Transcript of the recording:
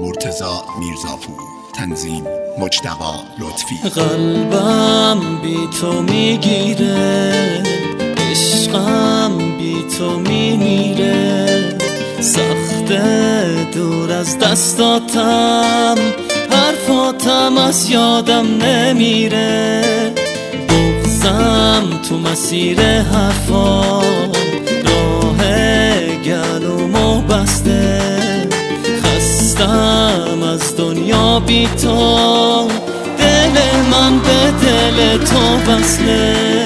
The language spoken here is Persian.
مرتضی میرزاپور، تنظیم مجتبی لطفی. قلبم بی تو میگیره، عشقم بی تو میمیره، سخته دور از دستاتم، حرفاتم از یادم نمیره، بغضم تو مسیر حرفات، راه گلومو بسته، خستم از دنیا بی تو، دل من به دل تو وصله.